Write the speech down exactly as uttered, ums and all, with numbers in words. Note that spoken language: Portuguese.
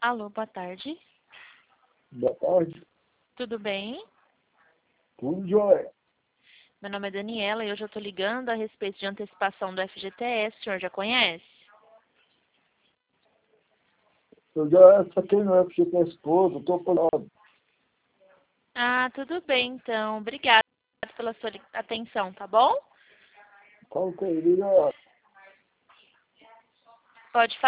Alô, boa tarde. Boa tarde. Tudo bem? Tudo jóia. Meu nome é Daniela e hoje eu estou ligando a respeito de antecipação do F G T S. O senhor já conhece? Eu já saquei no F G T S todo, estou pagando. Ah, tudo bem, então. Obrigada pela sua li- atenção, tá bom? Qual que é? Pode falar.